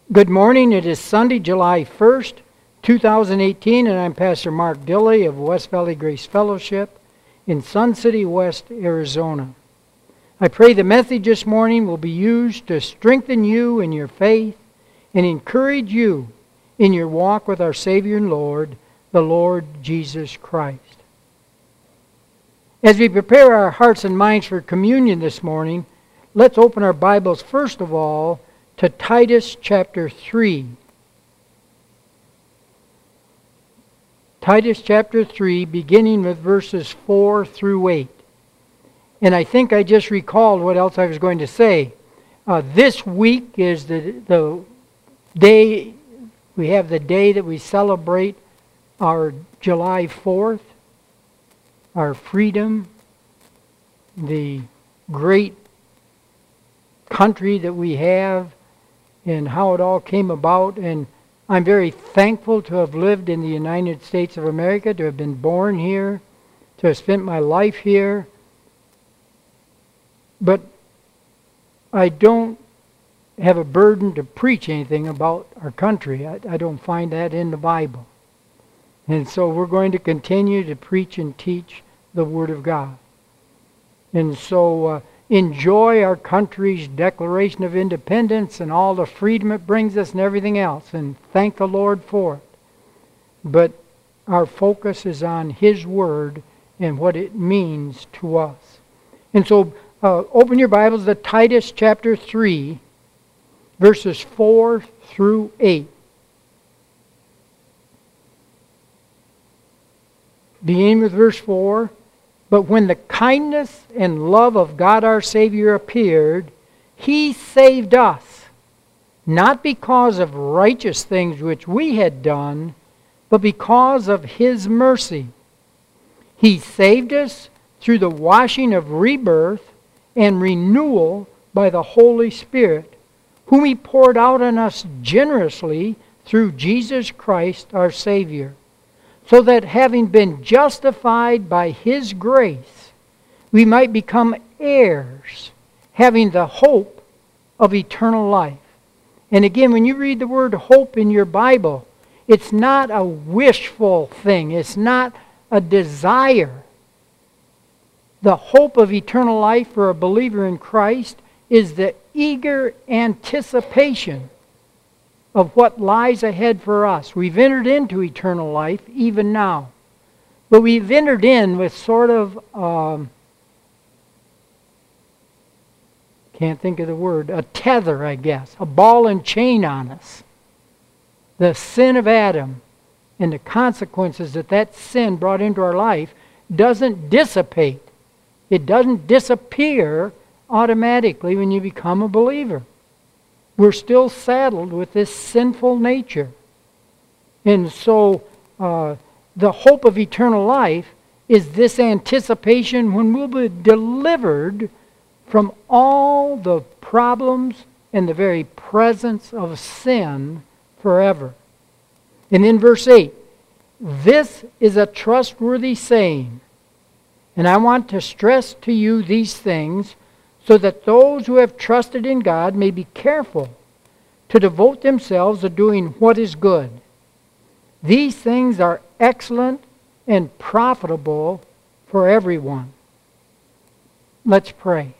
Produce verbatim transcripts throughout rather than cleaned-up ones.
Good morning. It is Sunday, July first, two thousand eighteen, and I'm Pastor Mark Dilley of West Valley Grace Fellowship in Sun City West, Arizona. I pray the message this morning will be used to strengthen you in your faith and encourage you in your walk with our Savior and Lord, the Lord Jesus Christ. As we prepare our hearts and minds for communion this morning, let's open our Bibles first of all to Titus chapter three. Titus chapter three, beginning with verses four through eight. And I think I just recalled what else I was going to say. Uh, this week is the, the day, we have the day that we celebrate our July fourth, our freedom, the great country that we have, and how it all came about. And I'm very thankful to have lived in the United States of America, to have been born here, to have spent my life here. But I don't have a burden to preach anything about our country. I, I don't find that in the Bible. And so we're going to continue to preach and teach the Word of God. And so uh, enjoy our country's Declaration of Independence and all the freedom it brings us and everything else, and thank the Lord for it. But our focus is on His Word and what it means to us. And so uh, open your Bibles to Titus chapter three, verses four through eight. Beginning with verse four. But when the kindness and love of God our Savior appeared, He saved us, not because of righteous things which we had done, but because of His mercy. He saved us through the washing of rebirth and renewal by the Holy Spirit, whom He poured out on us generously through Jesus Christ our Savior, so that having been justified by His grace, we might become heirs, having the hope of eternal life. And again, when you read the word hope in your Bible, it's not a wishful thing. It's not a desire. The hope of eternal life for a believer in Christ is the eager anticipation of what lies ahead for us. We've entered into eternal life even now. But we've entered in with sort of, um, can't think of the word, a tether, I guess, a ball and chain on us. The sin of Adam and the consequences that that sin brought into our life doesn't dissipate. It doesn't disappear automatically when you become a believer. We're still saddled with this sinful nature. And so uh, the hope of eternal life is this anticipation when we'll be delivered from all the problems and the very presence of sin forever. And in verse eight, this is a trustworthy saying, and I want to stress to you these things, so that those who have trusted in God may be careful to devote themselves to doing what is good. These things are excellent and profitable for everyone. Let's pray.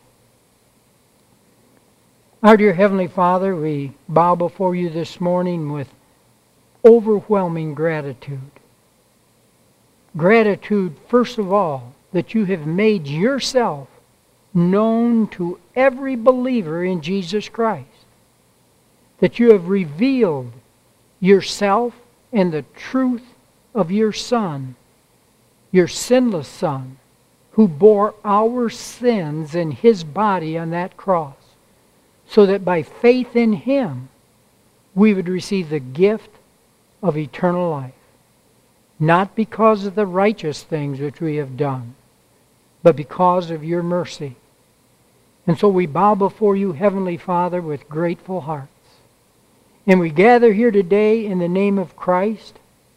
Our dear Heavenly Father, we bow before you this morning with overwhelming gratitude. Gratitude, first of all, that you have made yourself known to every believer in Jesus Christ. That you have revealed yourself and the truth of your Son, your sinless Son, who bore our sins in His body on that cross, so that by faith in Him we would receive the gift of eternal life. Not because of the righteous things which we have done, but because of your mercy. And so we bow before you, Heavenly Father, with grateful hearts. And we gather here today in the name of Christ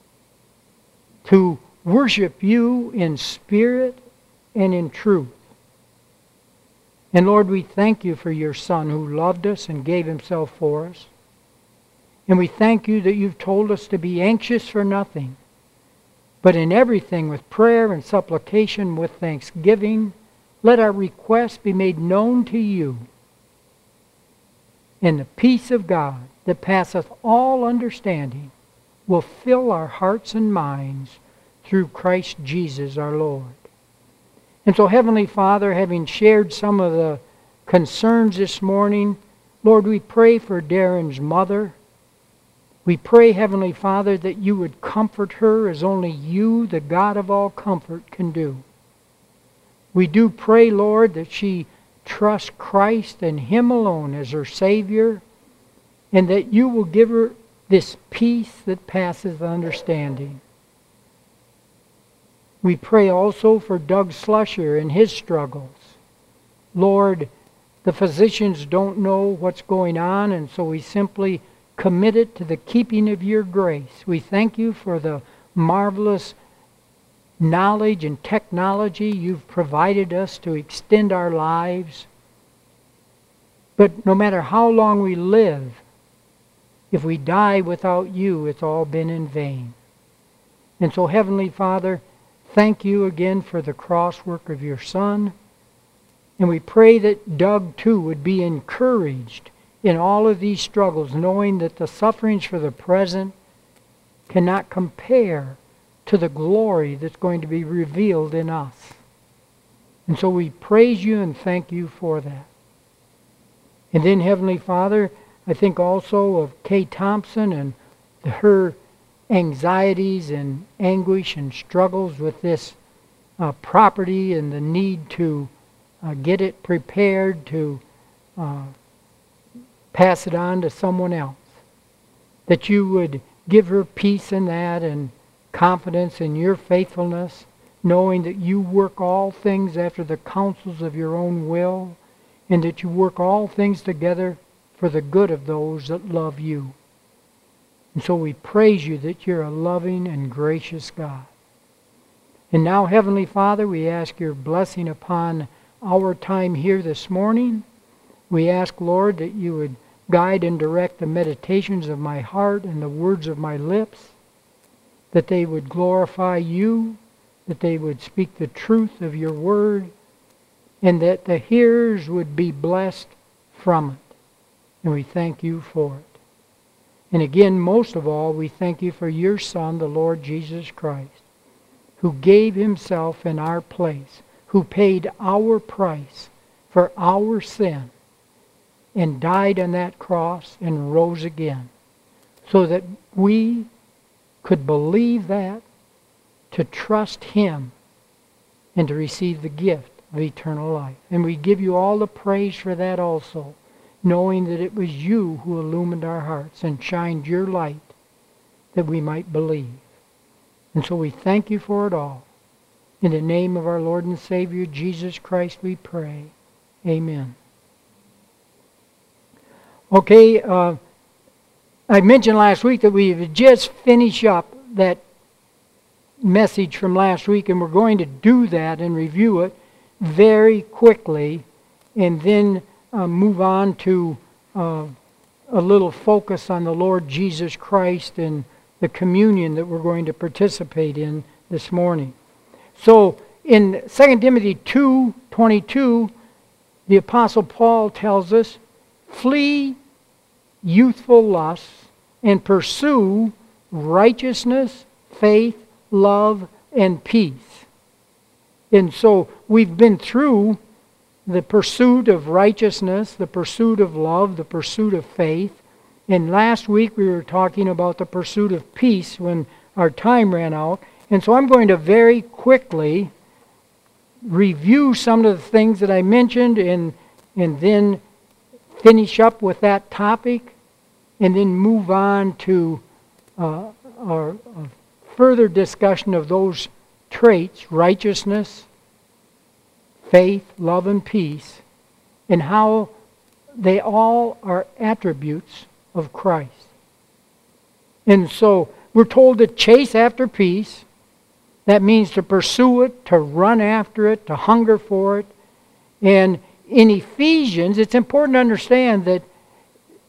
to worship you in spirit and in truth. And Lord, we thank you for your Son who loved us and gave Himself for us. And we thank you that you've told us to be anxious for nothing, but in everything with prayer and supplication with thanksgiving, let our requests be made known to you. And the peace of God that passeth all understanding will fill our hearts and minds through Christ Jesus our Lord. And so, Heavenly Father, having shared some of the concerns this morning, Lord, we pray for Darren's mother. We pray, Heavenly Father, that you would comfort her as only you, the God of all comfort, can do. We do pray, Lord, that she trusts Christ and Him alone as her Savior, and that you will give her this peace that passes understanding. We pray also for Doug Slusher and his struggles. Lord, the physicians don't know what's going on, and so we simply commit it to the keeping of your grace. We thank you for the marvelous knowledge and technology you've provided us to extend our lives. But no matter how long we live, if we die without you, it's all been in vain. And so, Heavenly Father, thank you again for the cross work of your Son. And we pray that Doug, too, would be encouraged in all of these struggles, knowing that the sufferings for the present cannot compare to the glory that's going to be revealed in us. And so we praise you and thank you for that. And then, Heavenly Father, I think also of Kay Thompson and her anxieties and anguish and struggles with this uh, property and the need to uh, get it prepared to uh, pass it on to someone else. That you would give her peace in that and confidence in your faithfulness, knowing that you work all things after the counsels of your own will, and that you work all things together for the good of those that love you. And so we praise you that you're a loving and gracious God. And now, Heavenly Father, we ask your blessing upon our time here this morning. We ask, Lord, that you would guide and direct the meditations of my heart and the words of my lips, that they would glorify you, that they would speak the truth of your word, and that the hearers would be blessed from it. And we thank you for it. And again, most of all, we thank you for your Son, the Lord Jesus Christ, who gave himself in our place, who paid our price for our sin, and died on that cross and rose again, so that we could believe that, to trust him, and to receive the gift of eternal life. And we give you all the praise for that also, knowing that it was you who illumined our hearts and shined your light that we might believe. And so we thank you for it all. In the name of our Lord and Savior, Jesus Christ, we pray. Amen. Okay, uh, I mentioned last week that we just finished up that message from last week, and we're going to do that and review it very quickly, and then uh, move on to uh, a little focus on the Lord Jesus Christ and the communion that we're going to participate in this morning. So in Second Timothy two twenty-two, the Apostle Paul tells us, flee youthful lusts and pursue righteousness, faith, love, and peace. And so we've been through the pursuit of righteousness, the pursuit of love, the pursuit of faith. And last week we were talking about the pursuit of peace when our time ran out. And so I'm going to very quickly review some of the things that I mentioned and, and then finish up with that topic and then move on to uh, our, a further discussion of those traits, righteousness, faith, love, and peace, and how they all are attributes of Christ. And so we're told to chase after peace. That means to pursue it, to run after it, to hunger for it. And in Ephesians, it's important to understand that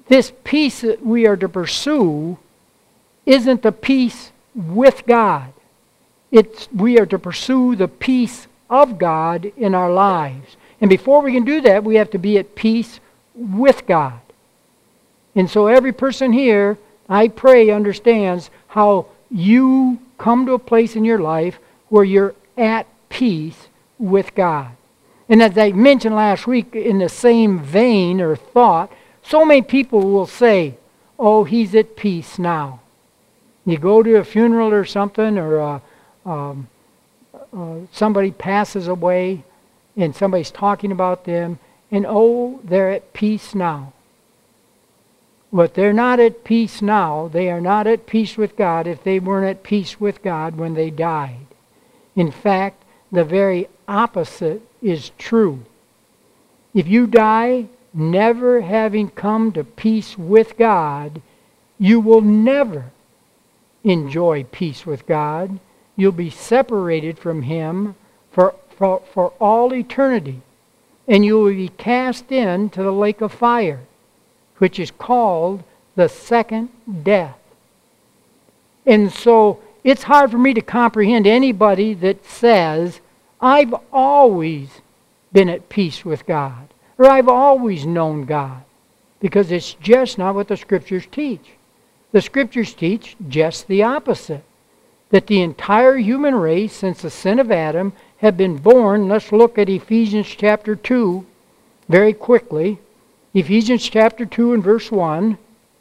this peace that we are to pursue isn't the peace with God. It's, we are to pursue the peace of God in our lives. And before we can do that, we have to be at peace with God. And so every person here, I pray, understands how you come to a place in your life where you're at peace with God. And as I mentioned last week, in the same vein or thought, so many people will say, oh, he's at peace now. You go to a funeral or something, or a, um, uh, somebody passes away, and somebody's talking about them, and oh, they're at peace now. But they're not at peace now. They are not at peace with God if they weren't at peace with God when they died. In fact, the very opposite is true. If you die never having come to peace with God, you will never enjoy peace with God. You'll be separated from Him for, for, for all eternity. And you will be cast into the lake of fire, which is called the second death. And so it's hard for me to comprehend anybody that says, I've always been at peace with God, or I've always known God, because it's just not what the Scriptures teach. The Scriptures teach just the opposite, that the entire human race since the sin of Adam have been born. Let's look at Ephesians chapter two very quickly. Ephesians chapter two and verse one.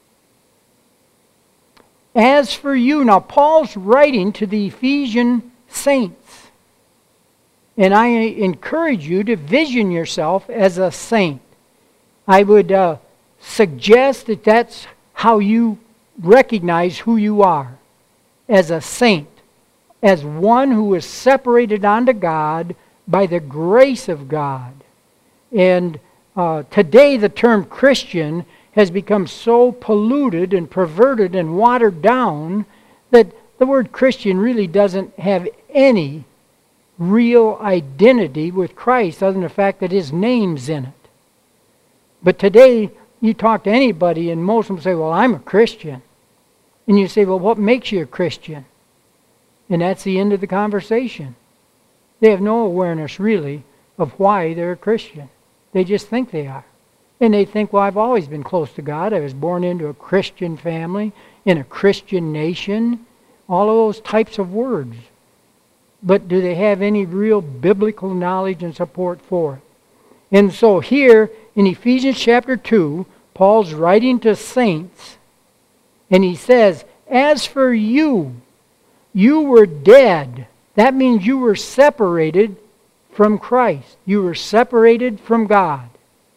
As for you, now Paul's writing to the Ephesian saints. And I encourage you to vision yourself as a saint. I would uh, suggest that that's how you recognize who you are. As a saint. As one who is separated unto God by the grace of God. And uh, today the term Christian has become so polluted and perverted and watered down that the word Christian really doesn't have any real identity with Christ other than the fact that His name's in it. But today, you talk to anybody and most of them say, well, I'm a Christian. And you say, well, what makes you a Christian? And that's the end of the conversation. They have no awareness, really, of why they're a Christian. They just think they are. And they think, well, I've always been close to God. I was born into a Christian family, in a Christian nation. All of those types of words. But do they have any real biblical knowledge and support for it? And so here in Ephesians chapter two, Paul's writing to saints, and he says, as for you, you were dead. That means you were separated from Christ. You were separated from God.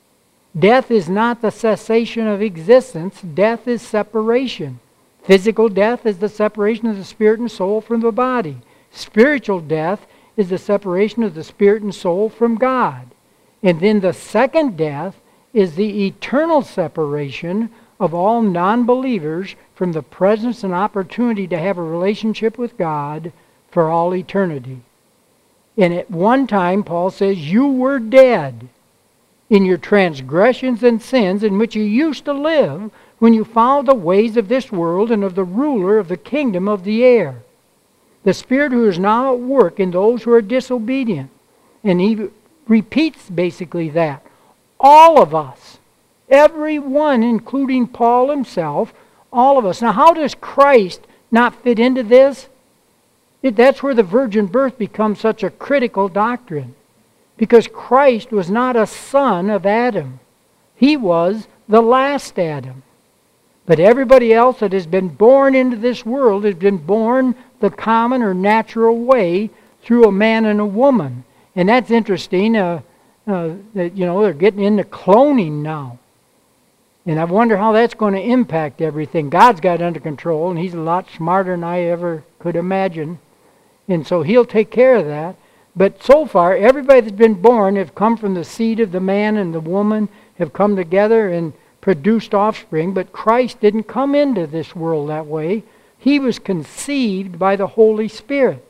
Death is not the cessation of existence. Death is separation. Physical death is the separation of the spirit and soul from the body. Spiritual death is the separation of the spirit and soul from God. And then the second death is the eternal separation of all non-believers from the presence and opportunity to have a relationship with God for all eternity. And at one time, Paul says, you were dead in your transgressions and sins in which you used to live when you followed the ways of this world and of the ruler of the kingdom of the air. The Spirit who is now at work in those who are disobedient. And he repeats basically that. All of us, everyone, including Paul himself, all of us. Now, how does Christ not fit into this? It, that's where the virgin birth becomes such a critical doctrine. Because Christ was not a son of Adam. He was the last Adam. But everybody else that has been born into this world has been born the common or natural way through a man and a woman. And that's interesting. Uh, uh, that you know they're getting into cloning now. And I wonder how that's going to impact everything. God's got it under control, and He's a lot smarter than I ever could imagine. And so He'll take care of that. But so far, everybody that's been born have come from the seed of the man and the woman, have come together and produced offspring. But Christ didn't come into this world that way. He was conceived by the Holy Spirit.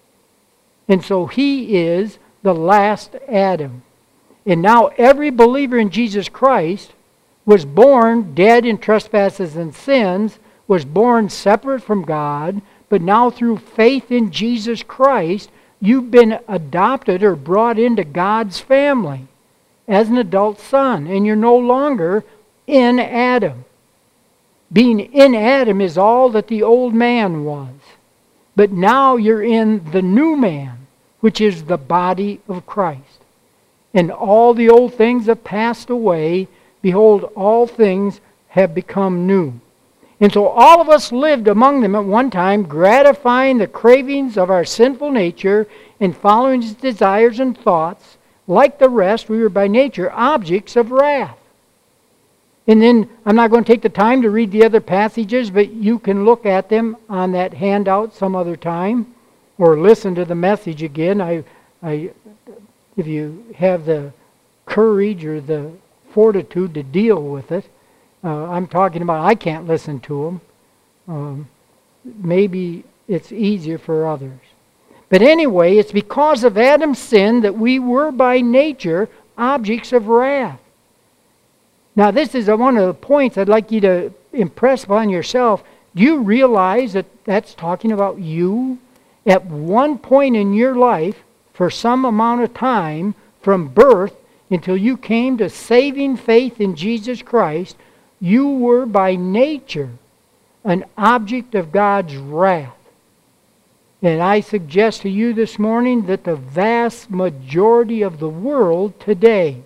And so He is the last Adam. And now every believer in Jesus Christ was born dead in trespasses and sins, was born separate from God, but now through faith in Jesus Christ, you've been adopted or brought into God's family as an adult son, and you're no longer in Adam. Being in Adam is all that the old man was. But now you're in the new man, which is the body of Christ. And all the old things have passed away. Behold, all things have become new. And so all of us lived among them at one time, gratifying the cravings of our sinful nature and following its desires and thoughts. Like the rest, we were by nature objects of wrath. And then, I'm not going to take the time to read the other passages, but you can look at them on that handout some other time, or listen to the message again. I, I, if you have the courage or the fortitude to deal with it. Uh, I'm talking about I can't listen to them. Um, maybe it's easier for others. But anyway, it's because of Adam's sin that we were by nature objects of wrath. Now this is one of the points I'd like you to impress upon yourself. Do you realize that that's talking about you? At one point in your life, for some amount of time, from birth until you came to saving faith in Jesus Christ, you were by nature an object of God's wrath. And I suggest to you this morning that the vast majority of the world today,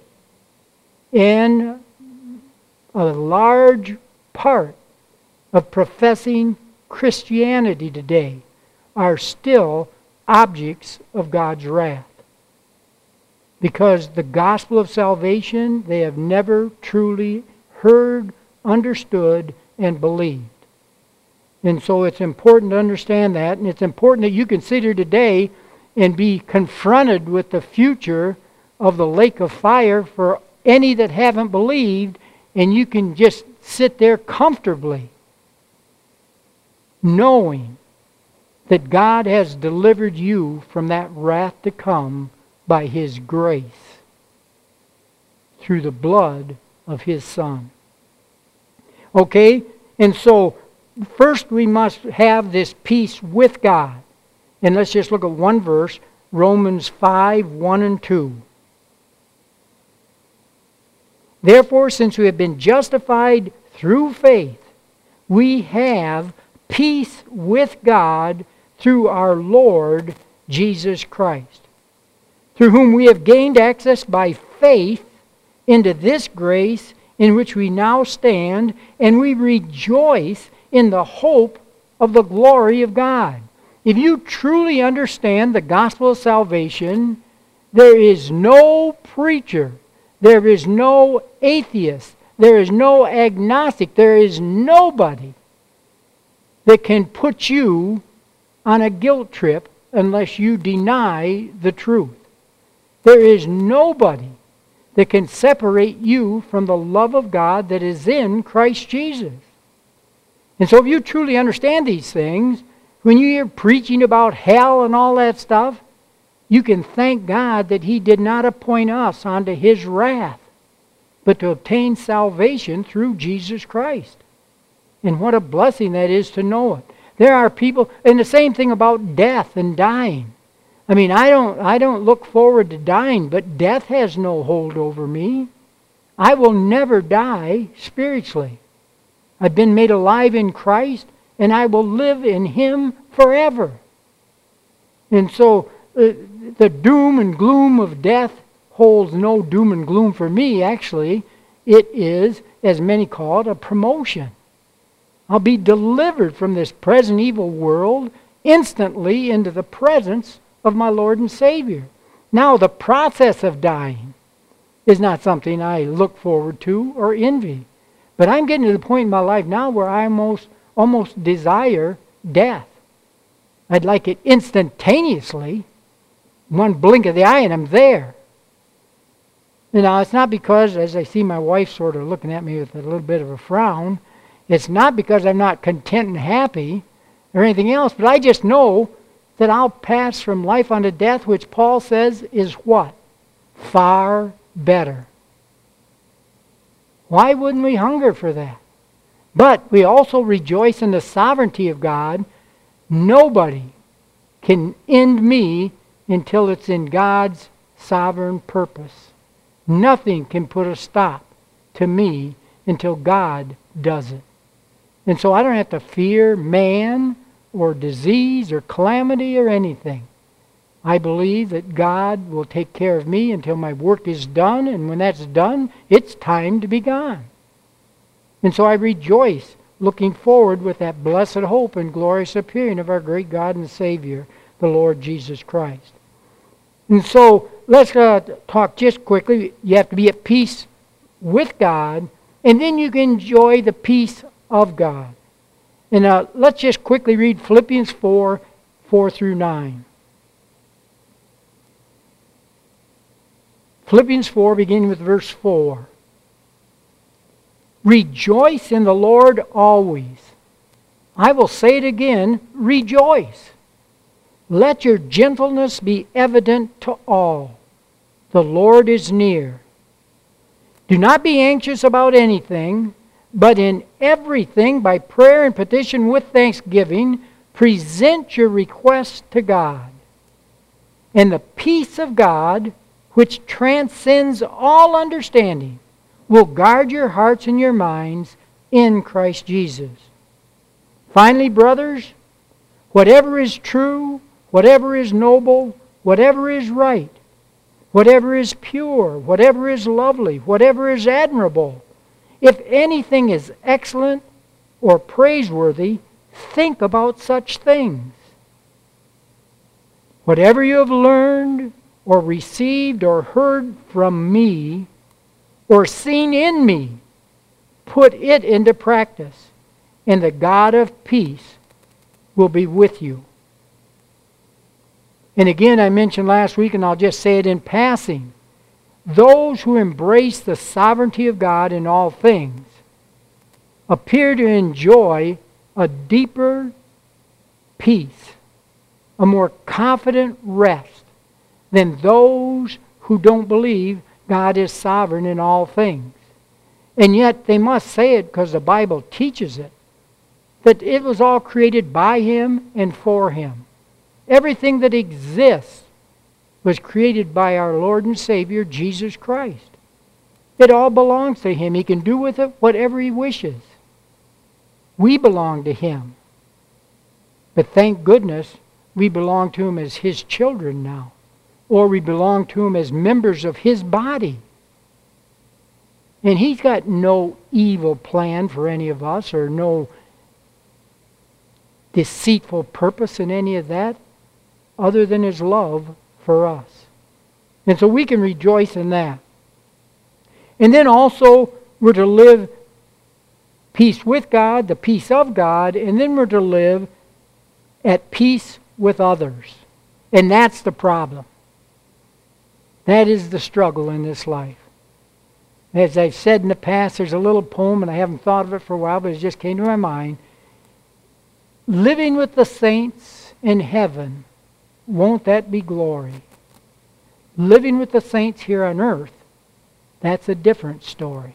and a large part of professing Christianity today, are still objects of God's wrath. Because the gospel of salvation, they have never truly heard, understood, and believed. And so it's important to understand that, and it's important that you consider today and be confronted with the future of the lake of fire for any that haven't believed, and you can just sit there comfortably knowing that God has delivered you from that wrath to come by His grace through the blood of His Son. Okay? And so, first we must have this peace with God. And let's just look at one verse, Romans five, one and two. Therefore, since we have been justified through faith, we have peace with God through our Lord Jesus Christ, through whom we have gained access by faith into this grace in which we now stand, and we rejoice in the hope of the glory of God. If you truly understand the gospel of salvation, there is no preacher, there is no atheist, there is no agnostic, there is nobody that can put you on a guilt trip unless you deny the truth. There is nobody that can separate you from the love of God that is in Christ Jesus. And so if you truly understand these things, when you hear preaching about hell and all that stuff, you can thank God that He did not appoint us unto His wrath, but to obtain salvation through Jesus Christ. And what a blessing that is to know it. There are people, and the same thing about death and dying. I mean, I don't, I don't look forward to dying, but death has no hold over me. I will never die spiritually. I've been made alive in Christ, and I will live in Him forever. And so, uh, the doom and gloom of death holds no doom and gloom for me, actually. It is, as many call it, a promotion. I'll be delivered from this present evil world instantly into the presence of my Lord and Savior. Now, the process of dying is not something I look forward to or envy. But I'm getting to the point in my life now where I almost, almost desire death. I'd like it instantaneously. One blink of the eye and I'm there. You know, it's not because, as I see my wife sort of looking at me with a little bit of a frown, it's not because I'm not content and happy or anything else, but I just know that I'll pass from life unto death, which Paul says is what? Far better. Why wouldn't we hunger for that? But we also rejoice in the sovereignty of God. Nobody can end me until it's in God's sovereign purpose. Nothing can put a stop to me until God does it. And so I don't have to fear man or disease or calamity or anything. I believe that God will take care of me until my work is done, and when that's done, it's time to be gone. And so I rejoice, looking forward with that blessed hope and glorious appearing of our great God and Savior, the Lord Jesus Christ. And so let's uh, talk just quickly. You have to be at peace with God, and then you can enjoy the peace of God. And uh, let's just quickly read Philippians four, four through nine. Philippians four, beginning with verse four. Rejoice in the Lord always. I will say it again, rejoice. Let your gentleness be evident to all. The Lord is near. Do not be anxious about anything, but in everything by prayer and petition with thanksgiving, present your requests to God. And the peace of God, which transcends all understanding, will guard your hearts and your minds in Christ Jesus. Finally, brothers, whatever is true, whatever is noble, whatever is right, whatever is pure, whatever is lovely, whatever is admirable, if anything is excellent or praiseworthy, think about such things. Whatever you have learned or received or heard from me or seen in me, put it into practice, and the God of peace will be with you. And again, I mentioned last week, and I'll just say it in passing, those who embrace the sovereignty of God in all things appear to enjoy a deeper peace, a more confident rest than those who don't believe God is sovereign in all things. And yet they must say it because the Bible teaches it, that it was all created by Him and for Him. Everything that exists was created by our Lord and Savior, Jesus Christ. It all belongs to Him. He can do with it whatever He wishes. We belong to Him. But thank goodness we belong to Him as His children now. Or we belong to Him as members of His body. And He's got no evil plan for any of us, or no deceitful purpose in any of that, other than His love for us. And so we can rejoice in that. And then also we're to live peace with God, the peace of God, and then we're to live at peace with others. And that's the problem. That is the struggle in this life. As I've said in the past, there's a little poem, and I haven't thought of it for a while, but it just came to my mind. Living with the saints in heaven, won't that be glory? Living with the saints here on earth, that's a different story.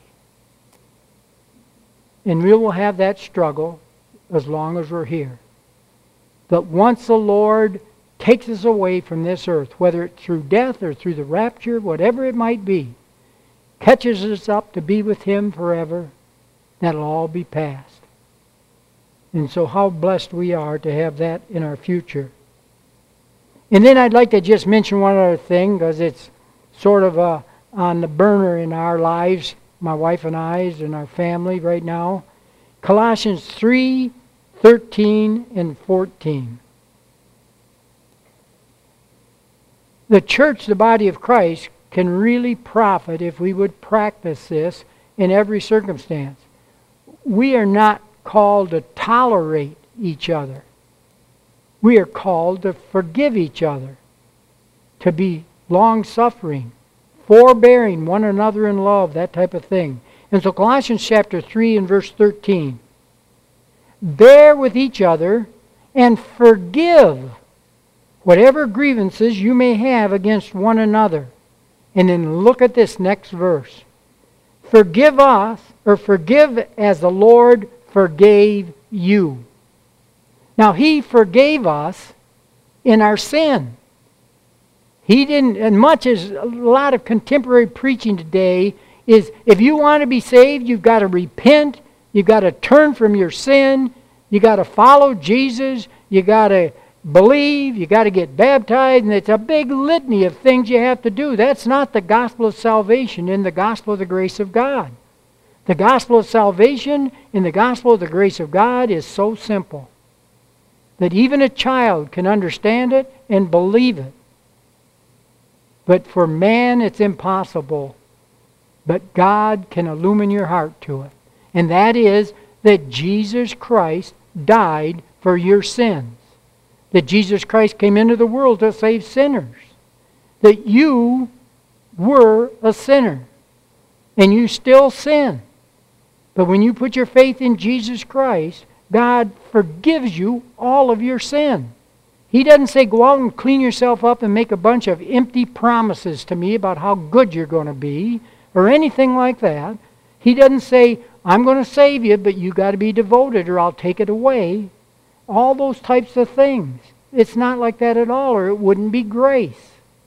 And we will have that struggle as long as we're here. But once the Lord takes us away from this earth, whether it's through death or through the rapture, whatever it might be, catches us up to be with Him forever, that'll all be past. And so how blessed we are to have that in our future. And then I'd like to just mention one other thing, because it's sort of uh, on the burner in our lives, my wife and I's and our family right now. Colossians three, thirteen and fourteen. The church, the body of Christ, can really profit if we would practice this in every circumstance. We are not called to tolerate each other. We are called to forgive each other, to be long-suffering, forbearing one another in love, that type of thing. And so Colossians chapter three and verse thirteen. Bear with each other and forgive whatever grievances you may have against one another. And then look at this next verse. forgive us, or forgive as the Lord forgave you. Now, He forgave us in our sin. He didn't, and much as a lot of contemporary preaching today is, if you want to be saved, you've got to repent, you've got to turn from your sin, you've got to follow Jesus, you've got to believe, you've got to get baptized, and it's a big litany of things you have to do. That's not the gospel of salvation in the gospel of the grace of God. The gospel of salvation in the gospel of the grace of God is so simple that even a child can understand it and believe it. But for man, it's impossible. But God can illumine your heart to it. And that is that Jesus Christ died for your sins. That Jesus Christ came into the world to save sinners. That you were a sinner. And you still sin. But when you put your faith in Jesus Christ, God forgives you all of your sin. He doesn't say, go out and clean yourself up and make a bunch of empty promises to me about how good you're going to be, or anything like that. He doesn't say, I'm going to save you, but you've got to be devoted or I'll take it away. All those types of things. It's not like that at all, or it wouldn't be grace.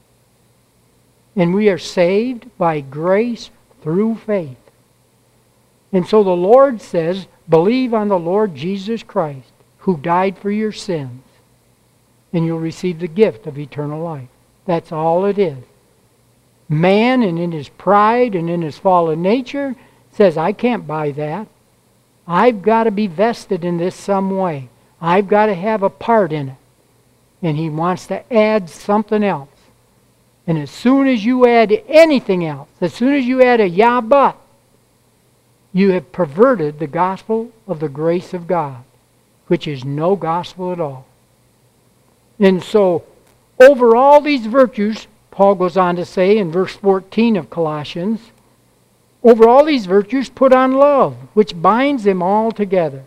And we are saved by grace through faith. And so the Lord says, believe on the Lord Jesus Christ, who died for your sins, and you'll receive the gift of eternal life. That's all it is. Man, and in his pride and in his fallen nature, says, I can't buy that. I've got to be vested in this some way. I've got to have a part in it. And he wants to add something else. And as soon as you add anything else, as soon as you add a yeah but, you have perverted the gospel of the grace of God, which is no gospel at all. And so, over all these virtues, Paul goes on to say in verse fourteen of Colossians, over all these virtues put on love, which binds them all together.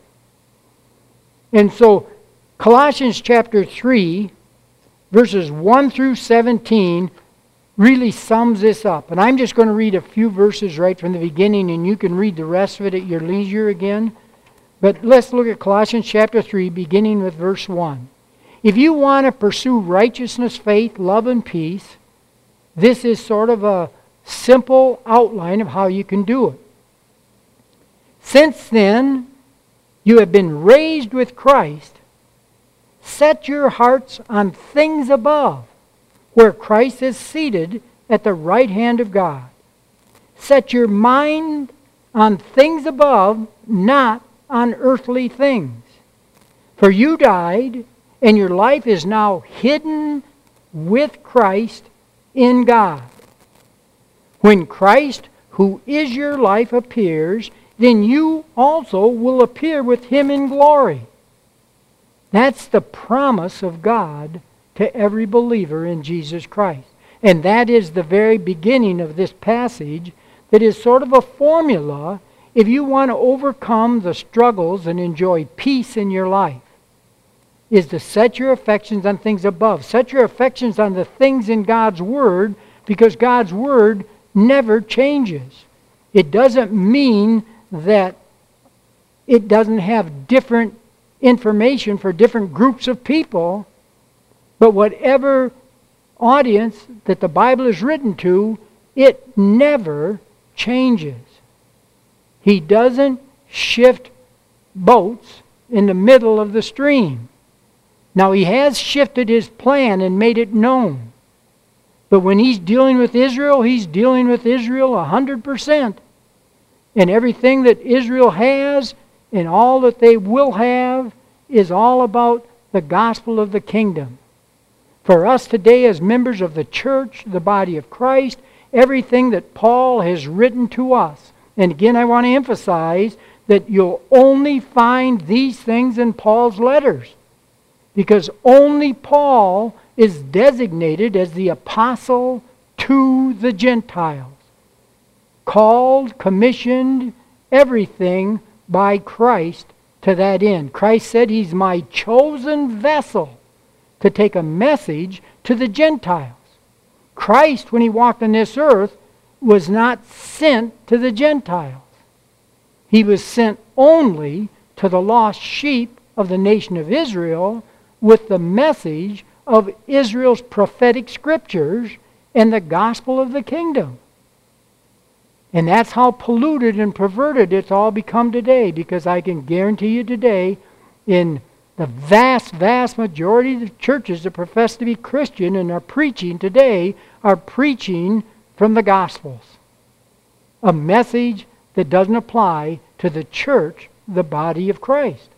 And so, Colossians chapter three, verses one through seventeen, really sums this up. And I'm just going to read a few verses right from the beginning, and you can read the rest of it at your leisure again. But let's look at Colossians chapter three, beginning with verse one. If you want to pursue righteousness, faith, love, and peace, this is sort of a simple outline of how you can do it. Since then, you have been raised with Christ. Set your hearts on things above, where Christ is seated at the right hand of God. Set your mind on things above, not on earthly things. For you died, and your life is now hidden with Christ in God. When Christ, who is your life, appears, then you also will appear with Him in glory. That's the promise of God to every believer in Jesus Christ. And that is the very beginning of this passage that is sort of a formula if you want to overcome the struggles and enjoy peace in your life, is to set your affections on things above. Set your affections on the things in God's Word, because God's Word never changes. It doesn't mean that it doesn't have different information for different groups of people, but whatever audience that the Bible is written to, it never changes. He doesn't shift boats in the middle of the stream. Now, He has shifted His plan and made it known. But when He's dealing with Israel, He's dealing with Israel a hundred percent. And everything that Israel has and all that they will have is all about the gospel of the kingdom. For us today as members of the church, the body of Christ, everything that Paul has written to us. And again, I want to emphasize that you'll only find these things in Paul's letters. Because only Paul is designated as the apostle to the Gentiles. Called, commissioned, everything by Christ to that end. Christ said He's my chosen vessel to take a message to the Gentiles. Christ, when He walked on this earth, was not sent to the Gentiles. He was sent only to the lost sheep of the nation of Israel with the message of Israel's prophetic scriptures and the gospel of the kingdom. And that's how polluted and perverted it's all become today, because I can guarantee you today, in the vast, vast majority of the churches that profess to be Christian and are preaching today, are preaching from the Gospels. A message that doesn't apply to the church, the body of Christ.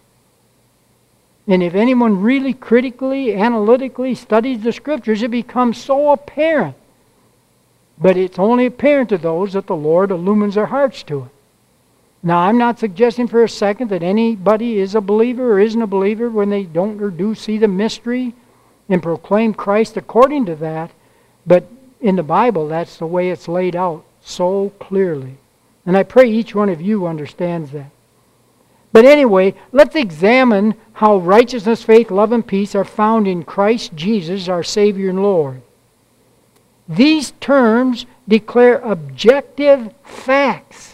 And if anyone really critically, analytically studies the Scriptures, it becomes so apparent. But it's only apparent to those that the Lord illumines their hearts to it. Now, I'm not suggesting for a second that anybody is a believer or isn't a believer when they don't or do see the mystery and proclaim Christ according to that. But in the Bible, that's the way it's laid out so clearly. And I pray each one of you understands that. But anyway, let's examine how righteousness, faith, love, and peace are found in Christ Jesus, our Savior and Lord. These terms declare objective facts.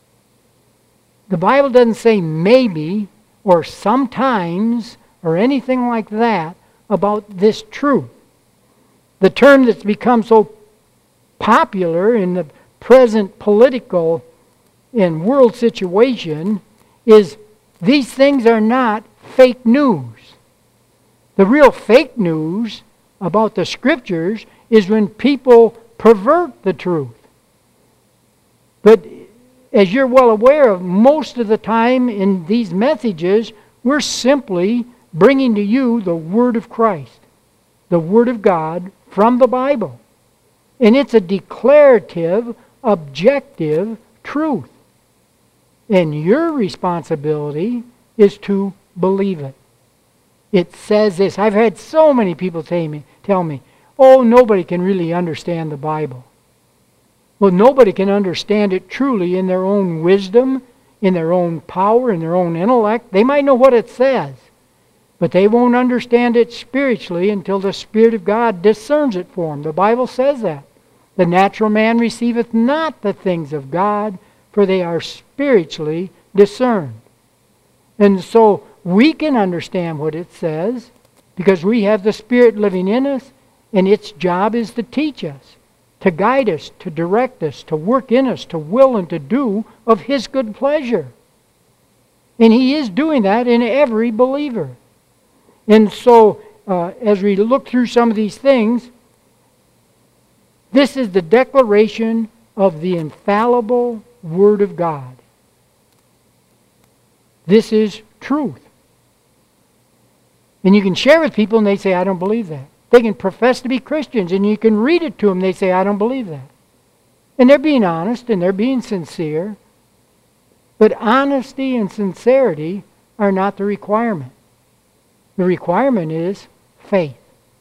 The Bible doesn't say maybe or sometimes or anything like that about this truth. The term that's become so popular in the present political and world situation is these things are not fake news. The real fake news about the Scriptures is when people pervert the truth. But as you're well aware of, most of the time in these messages, we're simply bringing to you the Word of Christ, the Word of God from the Bible. And it's a declarative, objective truth. And your responsibility is to believe it. It says this. I've had so many people tell me, tell me, oh, nobody can really understand the Bible. Well, nobody can understand it truly in their own wisdom, in their own power, in their own intellect. They might know what it says, but they won't understand it spiritually until the Spirit of God discerns it for them. The Bible says that. The natural man receiveth not the things of God, for they are spiritually discerned. And so we can understand what it says because we have the Spirit living in us, and its job is to teach us, to guide us, to direct us, to work in us, to will and to do of His good pleasure. And He is doing that in every believer. And so, uh, as we look through some of these things, this is the declaration of the infallible Word of God. This is truth. And you can share with people and they say, I don't believe that. They can profess to be Christians and you can read it to them and they say, I don't believe that. And they're being honest and they're being sincere. But honesty and sincerity are not the requirement. The requirement is faith.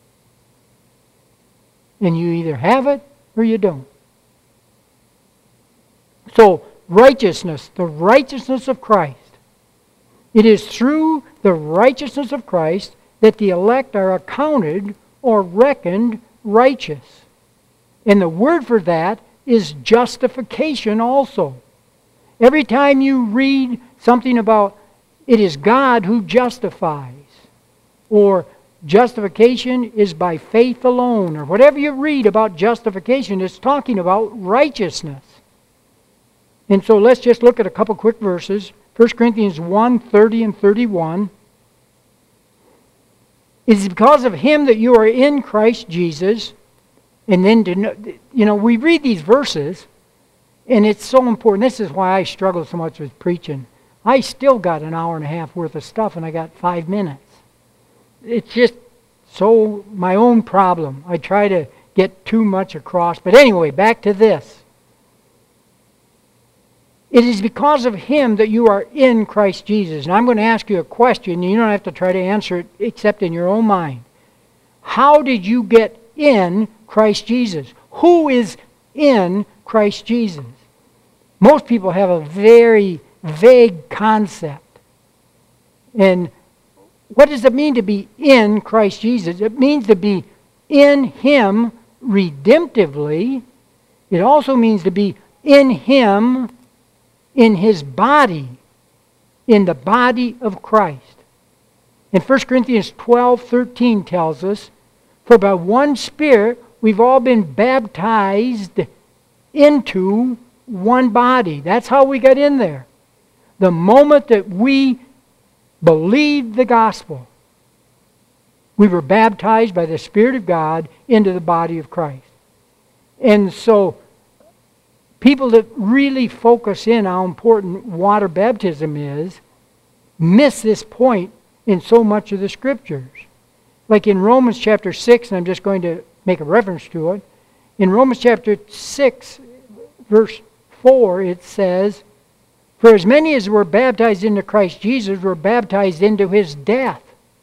And you either have it or you don't. So, righteousness, the righteousness of Christ. It is through the righteousness of Christ that the elect are accounted or reckoned righteous. And the word for that is justification also. Every time you read something about it is God who justifies, or justification is by faith alone, or whatever you read about justification, it's talking about righteousness. And so let's just look at a couple quick verses. First Corinthians one, thirty and thirty-one. It is because of Him that you are in Christ Jesus. And then, to know, you know, we read these verses, and it's so important. This is why I struggle so much with preaching. I still got an hour and a half worth of stuff, and I got five minutes. It's just so my own problem. I try to get too much across. But anyway, back to this. It is because of Him that you are in Christ Jesus. And I'm going to ask you a question, and you don't have to try to answer it except in your own mind. How did you get in Christ Jesus? Who is in Christ Jesus? Most people have a very vague concept. And what does it mean to be in Christ Jesus? It means to be in Him redemptively It also means to be in Him, in His body, in the body of Christ. And First Corinthians twelve thirteen tells us, for by one Spirit we've all been baptized into one body. That's how we got in there. The moment that we believed the gospel, we were baptized by the Spirit of God into the body of Christ. And so, people that really focus in how important water baptism is, miss this point in so much of the Scriptures. Like in Romans chapter six, and I'm just going to make a reference to it. In Romans chapter six, verse four, it says, for as many as were baptized into Christ Jesus were baptized into His death.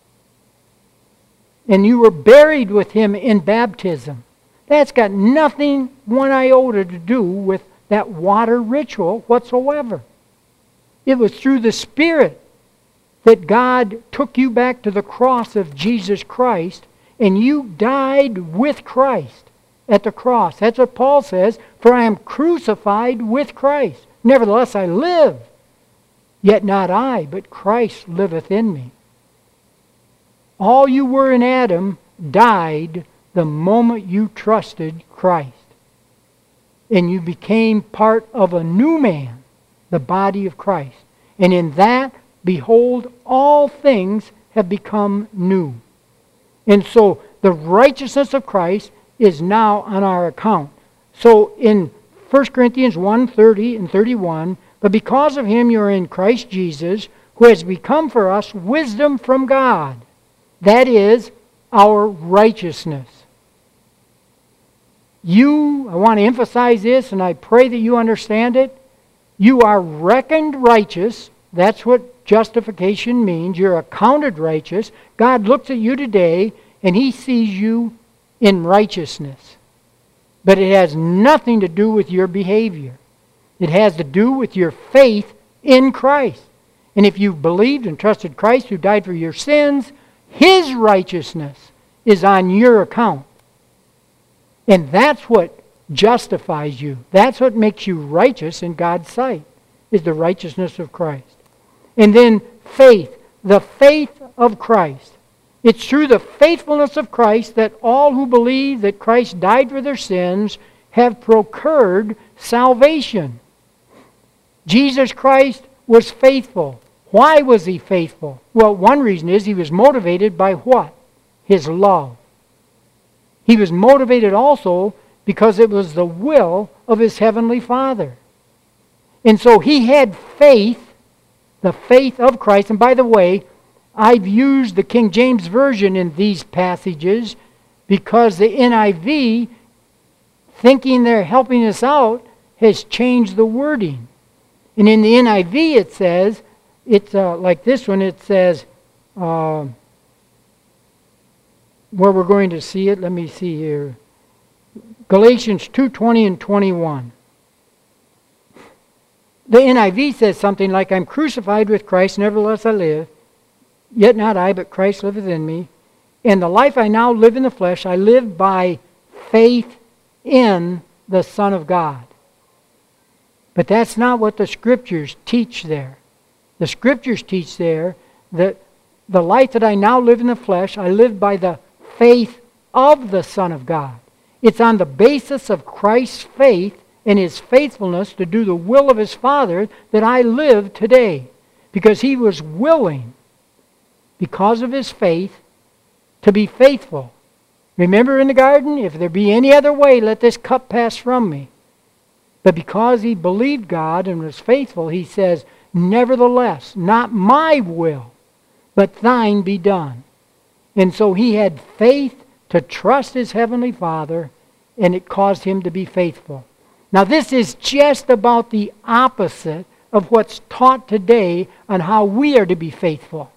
And you were buried with Him in baptism. That's got nothing, one iota, to do with that water ritual whatsoever. It was through the Spirit that God took you back to the cross of Jesus Christ, and you died with Christ at the cross. That's what Paul says, for I am crucified with Christ. Nevertheless I live, yet not I, but Christ liveth in me. All you were in Adam died the moment you trusted Christ. And you became part of a new man, the body of Christ. And in that, behold, all things have become new. And so the righteousness of Christ is now on our account. So in First Corinthians one thirty and thirty-one, but because of Him you are in Christ Jesus, who has become for us wisdom from God. That is our righteousness. You, I want to emphasize this, and I pray that you understand it. You are reckoned righteous. That's what justification means. You're accounted righteous. God looks at you today, and He sees you in righteousness. But it has nothing to do with your behavior. It has to do with your faith in Christ. And if you've believed and trusted Christ who died for your sins, His righteousness is on your account. And that's what justifies you. That's what makes you righteous in God's sight, is the righteousness of Christ. And then faith, the faith of Christ. It's through the faithfulness of Christ that all who believe that Christ died for their sins have procured salvation. Jesus Christ was faithful. Why was He faithful? Well, one reason is He was motivated by what? His love. He was motivated also because it was the will of His Heavenly Father. And so He had faith, the faith of Christ. And by the way, I've used the King James Version in these passages because the N I V, thinking they're helping us out, has changed the wording. And in the N I V it says, it's uh, like this one, it says, uh, where we're going to see it, let me see here. Galatians two twenty and twenty-one. The N I V says something like, I'm crucified with Christ, nevertheless I live. Yet not I, but Christ liveth in me. And the life I now live in the flesh, I live by faith in the Son of God. But that's not what the Scriptures teach there. The Scriptures teach there that the life that I now live in the flesh, I live by the faith of the Son of God. It's on the basis of Christ's faith and His faithfulness to do the will of His Father that I live today. Because He was willing, because of His faith, to be faithful. Remember in the garden, if there be any other way, let this cup pass from me. But because He believed God and was faithful, He says, nevertheless, not my will, but thine be done. And so He had faith to trust His Heavenly Father, and it caused Him to be faithful. Now this is just about the opposite of what's taught today on how we are to be faithful.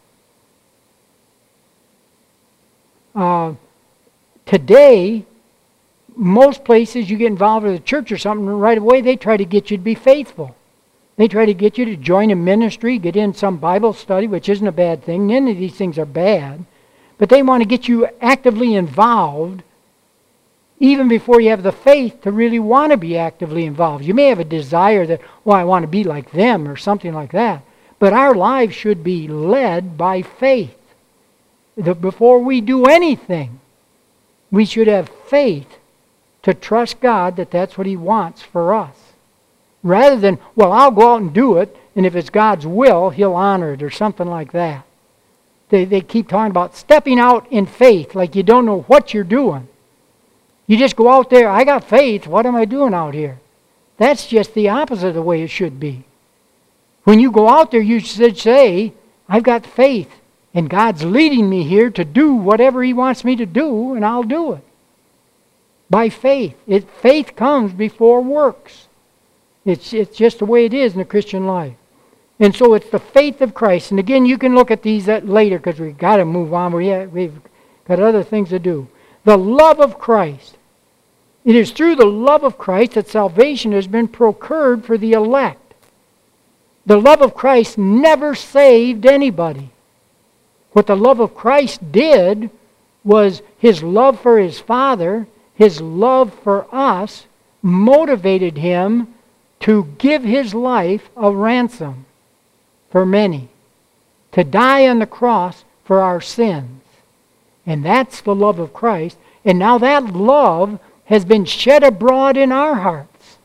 Uh, today, most places you get involved with a church or something, right away they try to get you to be faithful. They try to get you to join a ministry, get in some Bible study, which isn't a bad thing. None of these things are bad. But they want to get you actively involved even before you have the faith to really want to be actively involved. You may have a desire that, well, I want to be like them or something like that. But our lives should be led by faith. The, before we do anything, we should have faith to trust God that that's what He wants for us. Rather than, well, I'll go out and do it, and if it's God's will, He'll honor it or something like that. They, they keep talking about stepping out in faith like you don't know what you're doing. You just go out there, I got faith, what am I doing out here? That's just the opposite of the way it should be. When you go out there, you should say, I've got faith, and God's leading me here to do whatever He wants me to do, and I'll do it. By faith. It, faith comes before works. It's, it's just the way it is in the Christian life. And so it's the faith of Christ. And again, you can look at these later because we've got to move on. We have, we've got other things to do. The love of Christ. It is through the love of Christ that salvation has been procured for the elect. The love of Christ never saved anybody. What the love of Christ did was His love for His Father, His love for us, motivated Him to give His life a ransom for many, to die on the cross for our sins. And that's the love of Christ. And now that love has been shed abroad in our hearts.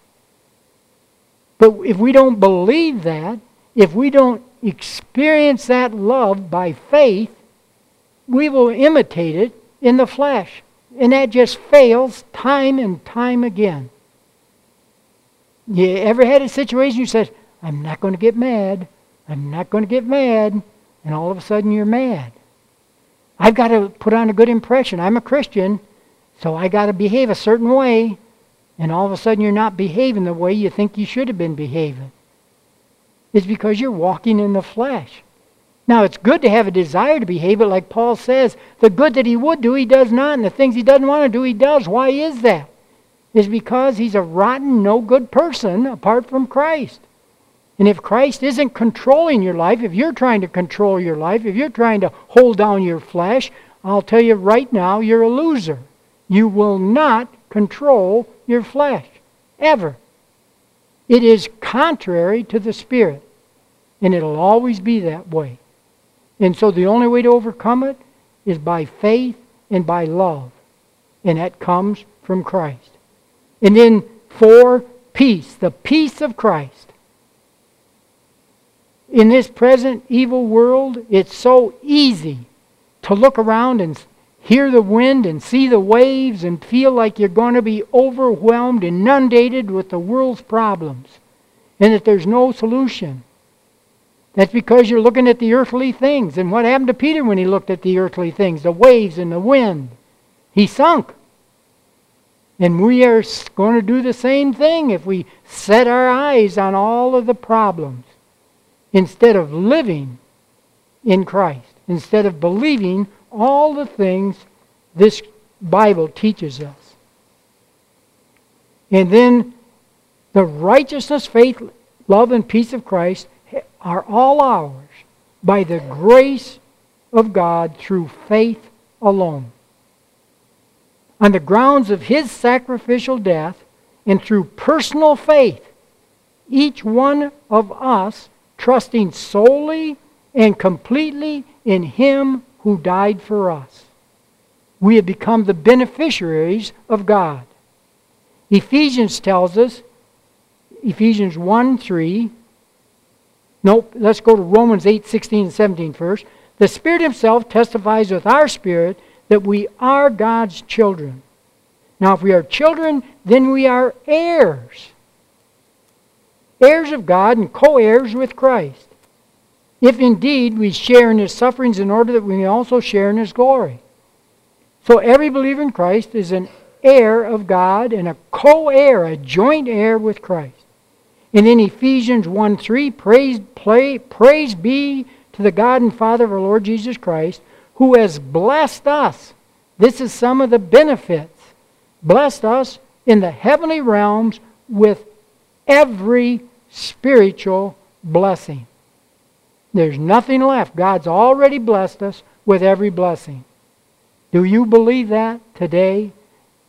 But if we don't believe that, if we don't experience that love by faith, we will imitate it in the flesh. And that just fails time and time again. You ever had a situation you said, I'm not going to get mad. I'm not going to get mad. And all of a sudden you're mad. I've got to put on a good impression. I'm a Christian, so I got to behave a certain way. And all of a sudden you're not behaving the way you think you should have been behaving. It's because you're walking in the flesh. Now, it's good to have a desire to behave, but like Paul says, the good that he would do, he does not, and the things he doesn't want to do, he does. Why is that? It's because he's a rotten, no good person apart from Christ. And if Christ isn't controlling your life, if you're trying to control your life, if you're trying to hold down your flesh, I'll tell you right now, you're a loser. You will not control your flesh, ever. It is contrary to the Spirit, and it'll always be that way. And so the only way to overcome it is by faith and by love. And that comes from Christ. And then four, peace. The peace of Christ. In this present evil world, it's so easy to look around and hear the wind and see the waves and feel like you're going to be overwhelmed, inundated with the world's problems. And that there's no solution. That's because you're looking at the earthly things. And what happened to Peter when he looked at the earthly things? The waves and the wind. He sunk. And we are going to do the same thing if we set our eyes on all of the problems instead of living in Christ, instead of believing all the things this Bible teaches us. And then the righteousness, faith, love, and peace of Christ are all ours by the grace of God through faith alone. On the grounds of His sacrificial death and through personal faith, each one of us trusting solely and completely in Him who died for us. We have become the beneficiaries of God. Ephesians tells us, Ephesians one three, Nope, let's go to Romans eight, sixteen and seventeen first. The Spirit Himself testifies with our spirit that we are God's children. Now, if we are children, then we are heirs. Heirs of God and co-heirs with Christ. If indeed we share in His sufferings in order that we may also share in His glory. So every believer in Christ is an heir of God and a co-heir, a joint heir with Christ. And in Ephesians one three, praise, play, praise be to the God and Father of our Lord Jesus Christ, who has blessed us. This is some of the benefits. Blessed us in the heavenly realms with every spiritual blessing. There's nothing left. God's already blessed us with every blessing. Do you believe that today?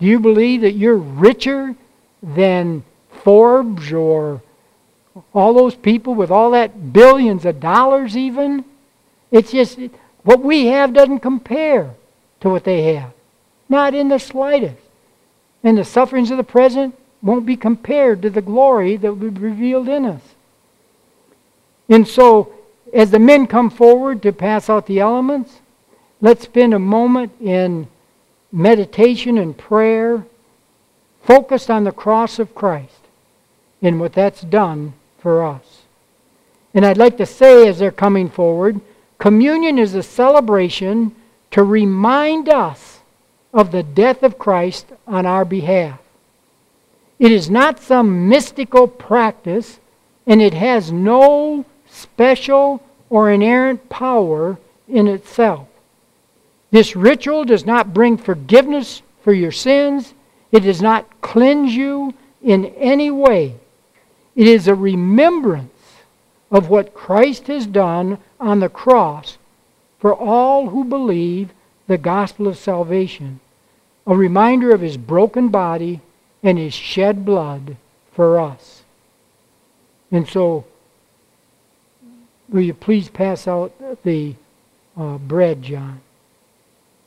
Do you believe that you're richer than Forbes or all those people with all that billions of dollars even? It's just, what we have doesn't compare to what they have. Not in the slightest. And the sufferings of the present won't be compared to the glory that will be revealed in us. And so, as the men come forward to pass out the elements, let's spend a moment in meditation and prayer, focused on the cross of Christ and what that's done for us. And I'd like to say, as they're coming forward, communion is a celebration to remind us of the death of Christ on our behalf. It is not some mystical practice, and it has no special or inerrant power in itself. This ritual does not bring forgiveness for your sins. It does not cleanse you in any way. It is a remembrance of what Christ has done on the cross for all who believe the gospel of salvation. A reminder of His broken body and His shed blood for us. And so, will you please pass out the uh, bread, John?